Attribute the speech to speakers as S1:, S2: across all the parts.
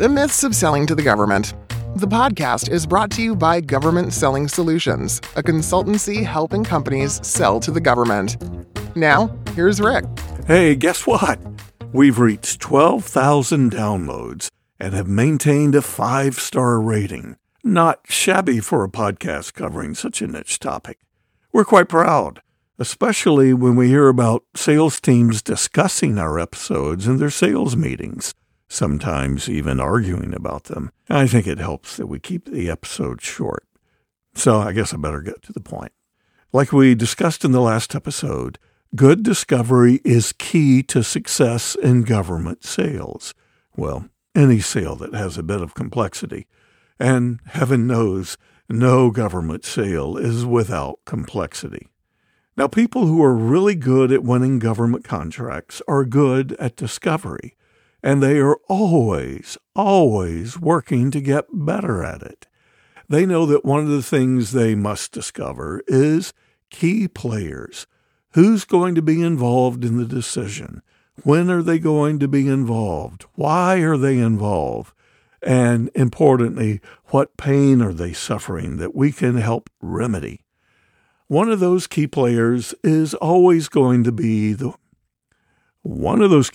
S1: The Myths of Selling to the Government. The podcast is brought to you by Government Selling Solutions, a consultancy helping companies sell to the government. Now, here's Rick.
S2: Hey, guess what? We've reached 12,000 downloads and have maintained a 5-star rating. Not shabby for a podcast covering such a niche topic. We're quite proud, especially when we hear about sales teams discussing our episodes in their sales meetings, sometimes even arguing about them. I think it helps that we keep the episode short. So I guess I better get to the point. Like we discussed in the last episode, good discovery is key to success in government sales. Well, any sale that has a bit of complexity. And heaven knows, no government sale is without complexity. Now, people who are really good at winning government contracts are good at discovery, and they are always working to get better at it. They know that one of the things they must discover is key players. Who's going to be involved in the decision? When are they going to be involved? Why are they involved? And importantly, what pain are they suffering that we can help remedy? One of those key players is always going to be the one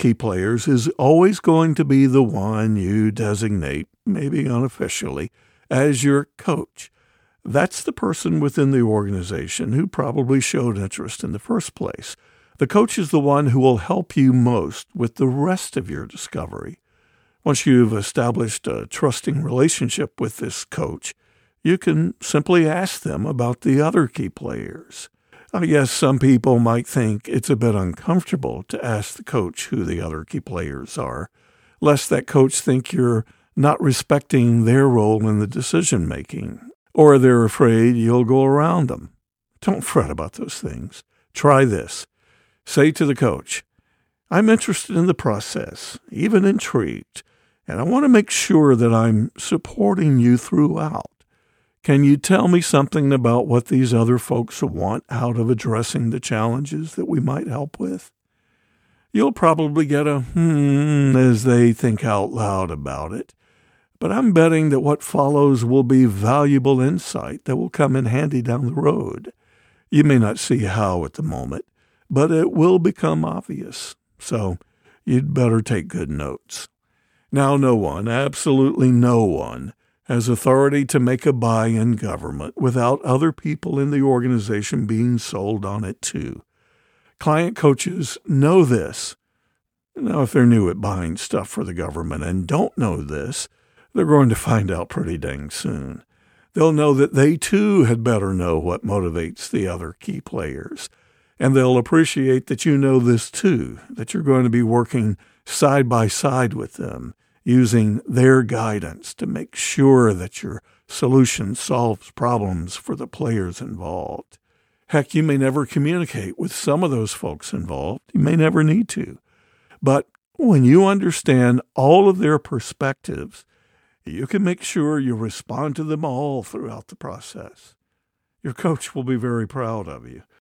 S2: you designate, maybe unofficially, as your coach. That's the person within the organization who probably showed interest in the first place. The coach is the one who will help you most with the rest of your discovery. Once you've established a trusting relationship with this coach, you can simply ask them about the other key players. I guess some people might think it's a bit uncomfortable to ask the coach who the other key players are, lest that coach think you're not respecting their role in the decision-making, or they're afraid you'll go around them. Don't fret about those things. Try this. Say to the coach, I'm interested in the process, even intrigued, and I want to make sure that I'm supporting you throughout. Can you tell me something about what these other folks want out of addressing the challenges that we might help with? You'll probably get a as they think out loud about it, but I'm betting that what follows will be valuable insight that will come in handy down the road. You may not see how at the moment, but it will become obvious, so you'd better take good notes. Now, no one, absolutely no one, has authority to make a buy in government without other people in the organization being sold on it too. Client coaches know this. Now, if they're new at buying stuff for the government and don't know this, they're going to find out pretty dang soon. They'll know that they too had better know what motivates the other key players. And they'll appreciate that you know this too, that you're going to be working side by side with them, using their guidance to make sure that your solution solves problems for the players involved. Heck, you may never communicate with some of those folks involved. You may never need to. But when you understand all of their perspectives, you can make sure you respond to them all throughout the process. Your coach will be very proud of you.